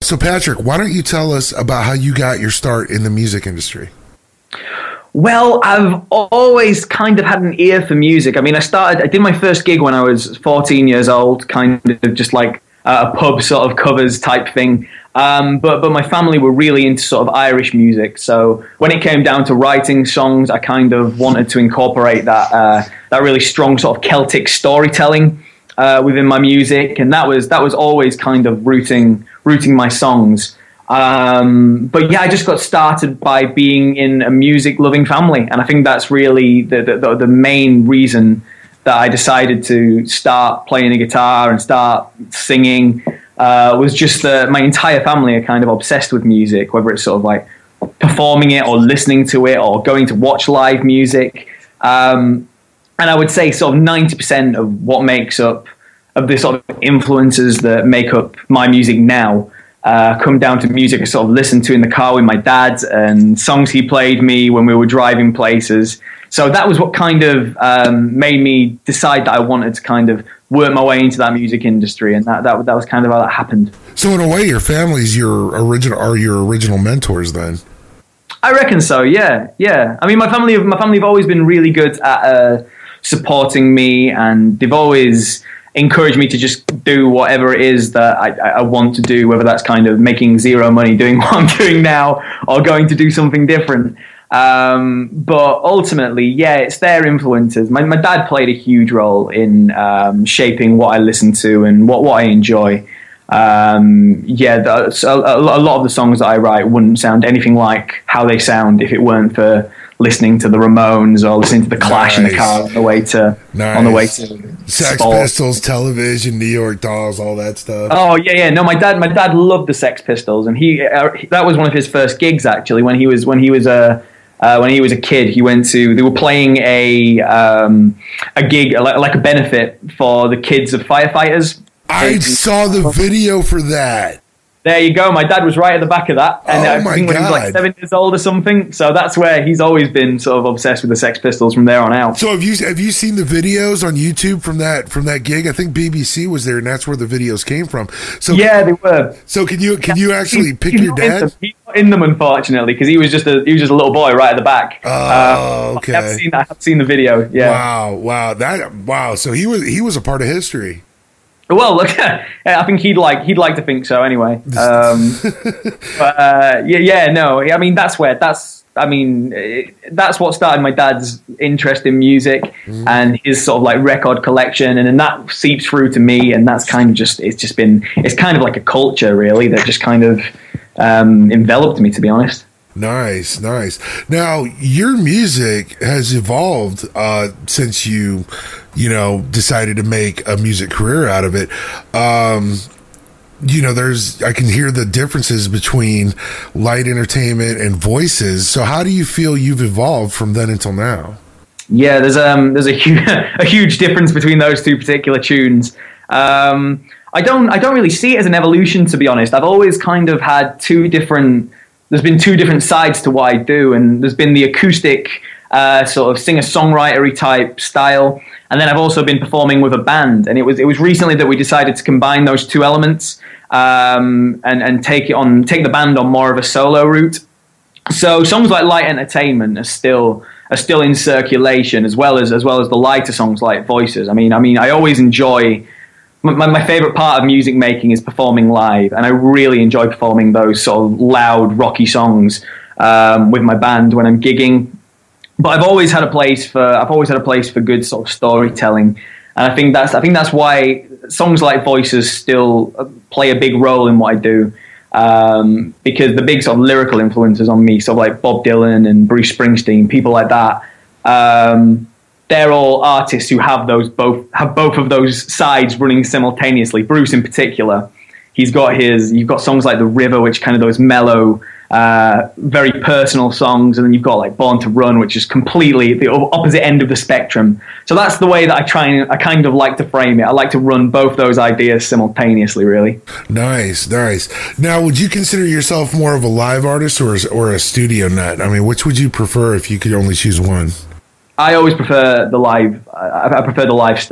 So Patrick, why don't you tell us about how you got your start in the music industry? Well, I've always kind of had an ear for music. I mean, I did my first gig when I was 14 years old, kind of just like a pub sort of covers type thing. But my family were really into sort of Irish music. So when it came down to writing songs, I kind of wanted to incorporate that really strong sort of Celtic storytelling within my music. And that was always kind of rooting my songs. But yeah, I just got started by being in a music-loving family, and I think that's really the main reason that I decided to start playing the guitar and start singing. Was just that my entire family are kind of obsessed with music, whether it's sort of like performing it or listening to it or going to watch live music. And I would say sort of 90% of what makes up of the sort of influences that make up my music now come down to music I sort of listened to in the car with my dad and songs he played me when we were driving places. So that was what kind of made me decide that I wanted to kind of work my way into that music industry, and that was kind of how that happened. So in a way, your family's your original mentors then? I reckon so. Yeah. I mean, my family have always been really good at supporting me, and they've always encourage me to just do whatever it is that I want to do, whether that's kind of making zero money doing what I'm doing now or going to do something different. But ultimately, yeah, it's their influences. My dad played a huge role in shaping what I listen to and what I enjoy. A lot of the songs that I write wouldn't sound anything like how they sound if it weren't for listening to the Ramones or listening to the Clash in the car on the way to Sex sport. Pistols, Television, New York Dolls, all that stuff. Oh yeah. No, my dad loved the Sex Pistols, and that was one of his first gigs actually when he was a kid. They were playing a gig like a benefit for the kids of firefighters. I saw the video for that. There you go. My dad was right at the back of that. And I think when he was like 7 years old or something. So that's where he's always been sort of obsessed with the Sex Pistols from there on out. So have you seen the videos on YouTube from that gig? I think BBC was there, and that's where the videos came from. So yeah, they were. So can you actually pick your dad? He's not in them, unfortunately, because he was just a little boy right at the back. Oh, okay. I have seen the video. Yeah. Wow. So he was a part of history. Well, look, I think he'd like to think so anyway. No. I mean, that's what started my dad's interest in music and his sort of like record collection, and then that seeps through to me, and that's kind of it's kind of like a culture really that just kind of enveloped me, to be honest. Nice. Now, your music has evolved since you decided to make a music career out of it. I can hear the differences between light entertainment and voices. So how do you feel you've evolved from then until now? Yeah, there's a huge difference between those two particular tunes. I don't really see it as an evolution, to be honest. I've always kind of had there's been two different sides to what I do, and there's been the acoustic sort of singer-songwriter-y type style, and then I've also been performing with a band, and it was recently that we decided to combine those two elements and take the band on more of a solo route. So songs like Light Entertainment are still in circulation, as well as the lighter songs like Voices. I mean, I always enjoy. My favorite part of music making is performing live, and I really enjoy performing those sort of loud, rocky songs with my band when I'm gigging. But I've always had a place for good sort of storytelling, and I think that's why songs like Voices still play a big role in what I do, because the big sort of lyrical influences on me, sort of like Bob Dylan and Bruce Springsteen, people like that. They're all artists who have both of those sides running simultaneously. Bruce in particular, you've got songs like The River, which kind of those mellow, very personal songs, and then you've got like Born to Run, which is completely the opposite end of the spectrum. So that's the way that I kind of like to frame it. I like to run both those ideas simultaneously, really. Nice. Now, would you consider yourself more of a live artist or a studio nut? I mean, which would you prefer if you could only choose one? I always prefer the live. I prefer the live stuff.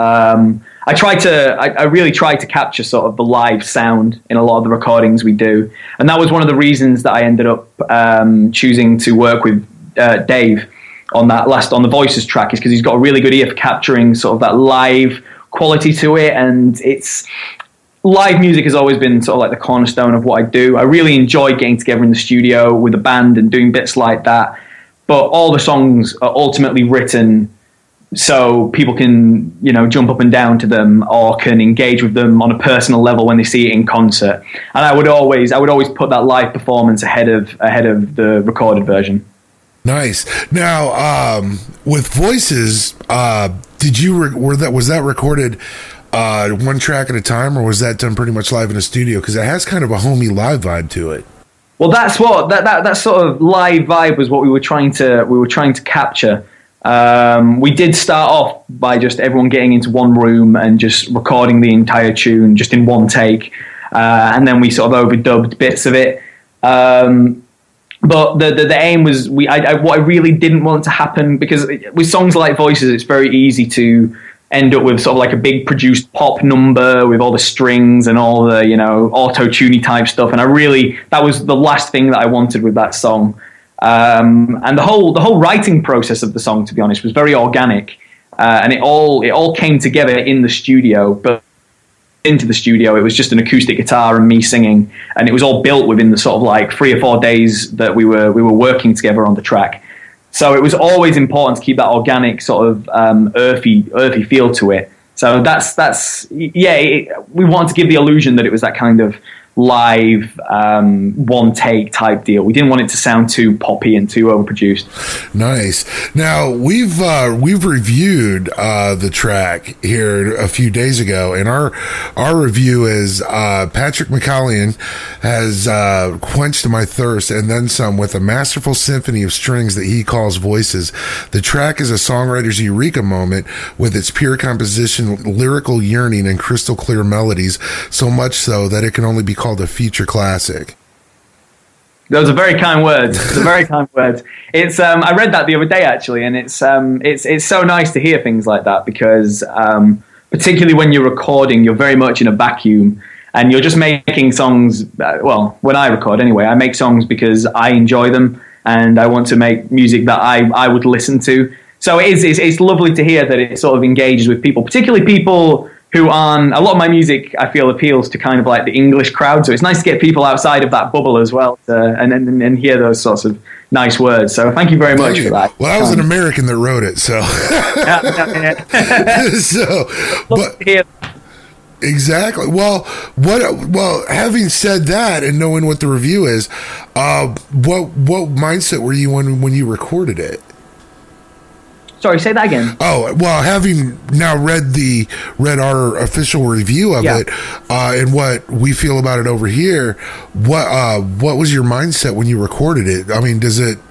I really try to capture sort of the live sound in a lot of the recordings we do, and that was one of the reasons that I ended up choosing to work with Dave on the Voices track, is because he's got a really good ear for capturing sort of that live quality to it, and it's live music has always been sort of like the cornerstone of what I do. I really enjoy getting together in the studio with a band and doing bits like that, but all the songs are ultimately written so people can, you know, jump up and down to them or can engage with them on a personal level when they see it in concert. And I would always put that live performance ahead of the recorded version. Nice. Now, with Voices, was that recorded one track at a time, or was that done pretty much live in a studio? Because it has kind of a homey live vibe to it. Well, that's what that sort of live vibe was what we were trying to capture. We did start off by just everyone getting into one room and just recording the entire tune just in one take, and then we sort of overdubbed bits of it. But the aim was what I really didn't want to happen, because with songs like Voices, it's very easy to end up with sort of like a big produced pop number with all the strings and all the, you know, auto-tuney type stuff. And that was the last thing that I wanted with that song. And the whole writing process of the song, to be honest, was very organic, and it all came together in the studio. But into the studio, it was just an acoustic guitar and me singing, and it was all built within the sort of like 3 or 4 days that we were working together on the track. So it was always important to keep that organic sort of earthy feel to it. So we wanted to give the illusion that it was that kind of live one take type deal. We didn't want it to sound too poppy and too overproduced. Nice. Now we've reviewed the track here a few days ago, and our review is Patrick McCallion has quenched my thirst and then some with a masterful symphony of strings that he calls Voices. The track is a songwriter's eureka moment with its pure composition, lyrical yearning, and crystal clear melodies, so much so that it can only be called a feature classic. Those are very kind words. It's I read that the other day actually, and it's so nice to hear things like that, because particularly when you're recording, you're very much in a vacuum and you're just making songs. Well, when I record anyway, I make songs because I enjoy them and I want to make music that I would listen to. So it's lovely to hear that it sort of engages with people, particularly people who aren't. A lot of my music, I feel, appeals to kind of like the English crowd. So it's nice to get people outside of that bubble as well, and hear those sorts of nice words. So thank you very much for that. Well, I was an American that wrote it, so. Exactly. Well, having said that and knowing what the review is, what mindset were you in when you recorded it? Sorry, say that again. Oh, well, having now read our official review of it, and what we feel about it over here, what was your mindset when you recorded it? I mean,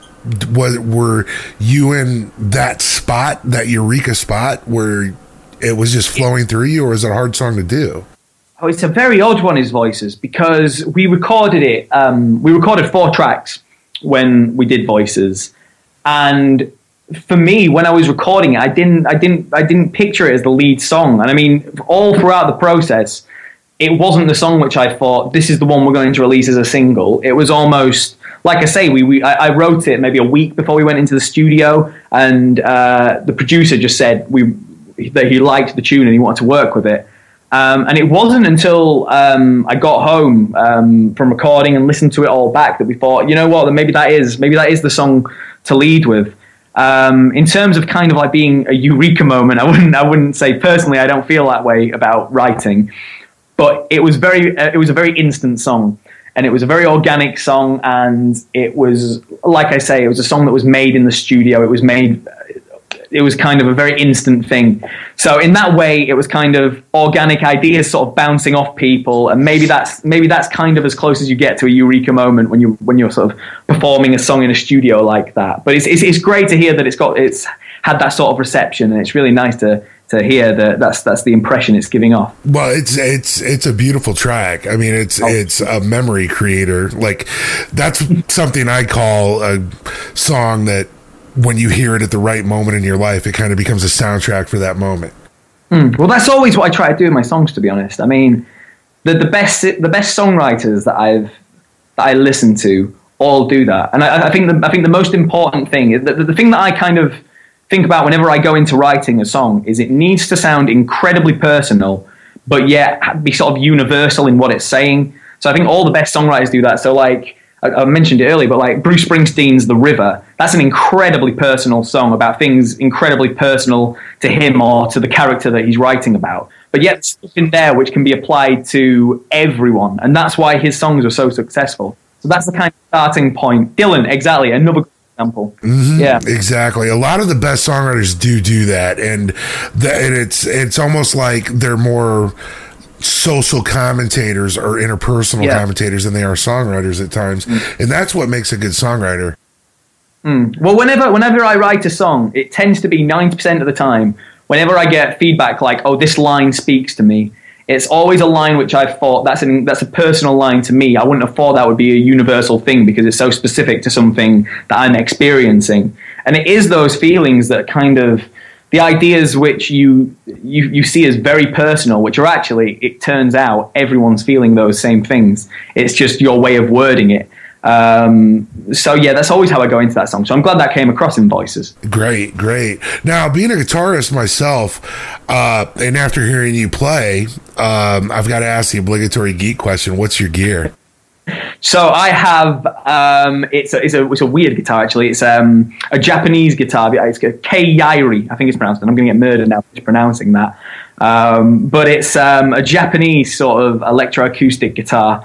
were you in that spot, that eureka spot, where it was just flowing through you, or is it a hard song to do? Oh, it's a very odd one, his Voices, because we recorded it. We recorded 4 tracks when we did Voices, and for me, when I was recording it, I didn't picture it as the lead song. And I mean, all throughout the process, it wasn't the song which I thought, this is the one we're going to release as a single. It was almost, like I say, I wrote it maybe a week before we went into the studio, and the producer just said that he liked the tune and he wanted to work with it. And it wasn't until I got home from recording and listened to it all back that we thought, you know what, that maybe that is the song to lead with. In terms of kind of like being a eureka moment, I wouldn't say personally I don't feel that way about writing, but it was a very instant song, and it was a very organic song, and it was, like I say, it was a song that was made in the studio. It was kind of a very instant thing. So in that way, it was kind of organic ideas sort of bouncing off people, and maybe that's kind of as close as you get to a eureka moment when you're sort of performing a song in a studio like that. But it's great to hear that it's had that sort of reception, and it's really nice to hear that's the impression it's giving off. Well, it's a beautiful track. I mean, it's a memory creator. Like, that's something I call a song that, when you hear it at the right moment in your life, it kind of becomes a soundtrack for that moment. Well, that's always what I try to do in my songs, to be honest. I mean, the best songwriters that I listen to all do that, and I think the most important thing is the thing that I kind of think about whenever I go into writing a song is it needs to sound incredibly personal, but yet be sort of universal in what it's saying. So I think all the best songwriters do that. So like I mentioned it earlier, but like Bruce Springsteen's The River, that's an incredibly personal song about things incredibly personal to him or to the character that he's writing about. But yet stuff in there which can be applied to everyone. And that's why his songs are so successful. So that's the kind of starting point. Dylan, exactly, another good example. Mm-hmm, yeah, exactly. A lot of the best songwriters do that. And it's almost like they're more social commentators or interpersonal commentators than they are songwriters at times, and that's what makes a good songwriter. Well, whenever I write a song, it tends to be 90% of the time, whenever I get feedback like, oh, this line speaks to me, it's always a line which I thought that's a personal line to me. I wouldn't have thought that would be a universal thing because it's so specific to something that I'm experiencing. And it is those feelings that kind of the ideas which you see as very personal, which are actually, it turns out, everyone's feeling those same things. It's just your way of wording it. So yeah, that's always how I go into that song. So I'm glad that came across in Voices. Great. Now, being a guitarist myself, and after hearing you play, I've got to ask the obligatory geek question. What's your gear? So I have it's a weird guitar actually. It's a Japanese guitar. It's a Kei-Yairi, I think it's pronounced. And I'm going to get murdered now for pronouncing that. But it's a Japanese sort of electroacoustic guitar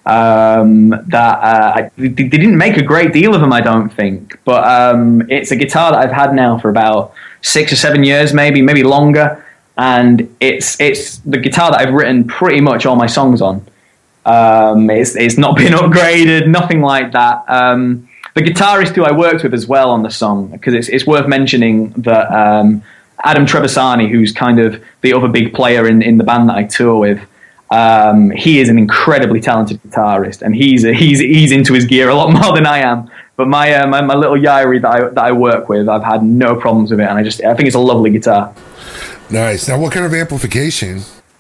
that they didn't make a great deal of them, I don't think. But it's a guitar that I've had now for about 6 or 7 years, maybe longer. And it's the guitar that I've written pretty much all my songs on. It's not been upgraded, nothing like that. The guitarist who I worked with as well on the song, because it's worth mentioning that Adam Trebasani, who's kind of the other big player in the band that I tour with, he is an incredibly talented guitarist, and he's into his gear a lot more than I am. But my little Yairi that I work with, I've had no problems with it, and I think it's a lovely guitar. Nice. Now, what kind of amplification?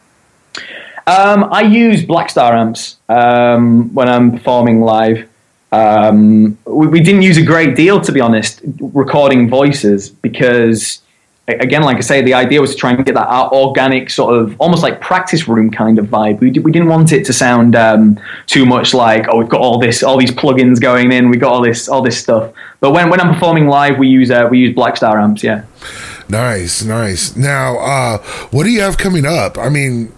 I use Blackstar amps when I'm performing live. We didn't use a great deal, to be honest, recording voices because, again, like I say, the idea was to try and get that organic sort of almost like practice room kind of vibe. We didn't want it to sound too much like, oh, we've got all these plugins going in, we got all this stuff. But when I'm performing live, we use Blackstar amps. Yeah. Nice. Now, what do you have coming up? I mean,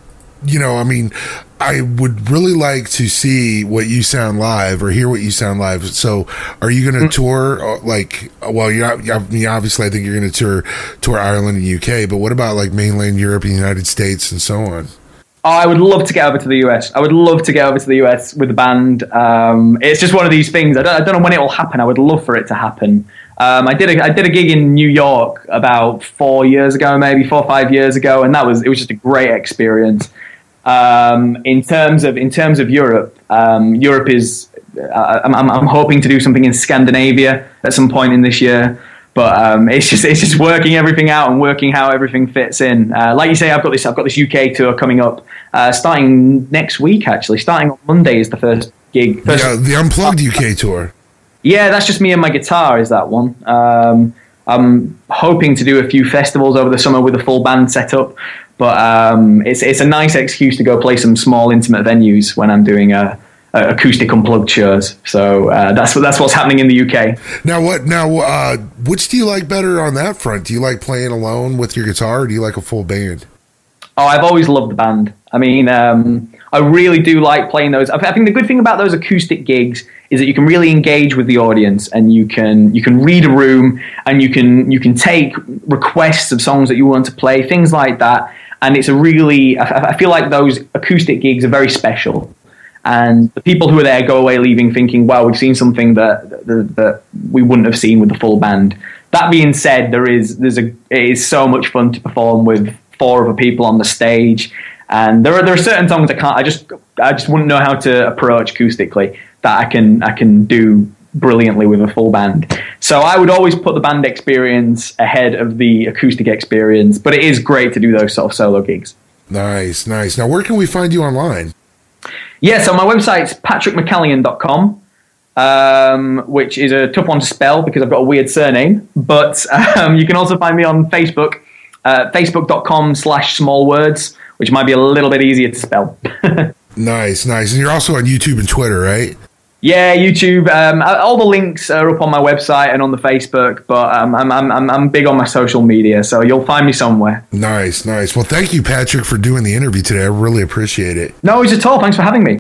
I would really like to see what you sound live or hear what you sound live. So are you going to tour obviously I think you're going to tour Ireland and UK, but what about like mainland Europe and the United States and so on? Oh, I would love to get over to the US. I would love to get over to the US with the band. It's just one of these things. I don't know when it will happen. I would love for it to happen. I did a gig in New York about 4 years ago, maybe 4 or 5 years ago, and it was just a great experience. In terms of Europe, Europe is. I'm hoping to do something in Scandinavia at some point in this year, but it's just working everything out and working how everything fits in. Like you say, I've got this UK tour coming up, starting next week. Actually, starting on Monday is the first gig. The Unplugged UK tour. Yeah, that's just me and my guitar. Is that one? I'm hoping to do a few festivals over the summer with a full band setup. But it's a nice excuse to go play some small intimate venues when I'm doing acoustic unplugged shows. So that's what's happening in the UK. Now, which do you like better on that front? Do you like playing alone with your guitar, or do you like a full band? Oh, I've always loved the band. I mean, I really do like playing those. I think the good thing about those acoustic gigs is that you can really engage with the audience, and you can read a room, and you can take requests of songs that you want to play, things like that. And it's I feel like those acoustic gigs are very special. And the people who are there go away leaving thinking, wow, we've seen something that we wouldn't have seen with the full band. That being said, it is so much fun to perform with 4 other people on the stage. And there are certain songs I just wouldn't know how to approach acoustically that I can do brilliantly with a full band. So I would always put the band experience ahead of the acoustic experience, but it is great to do those sort of solo gigs. Nice. Now, where can we find you online? Yeah, so my website's patrickmccallion.com, which is a tough one to spell because I've got a weird surname, but you can also find me on Facebook, facebook.com/smallwords, which might be a little bit easier to spell. Nice. And you're also on YouTube and Twitter, right? Yeah, YouTube. All the links are up on my website and on the Facebook, but I'm big on my social media, so you'll find me somewhere. Nice. Well, thank you, Patrick, for doing the interview today. I really appreciate it. No worries at all. Thanks for having me.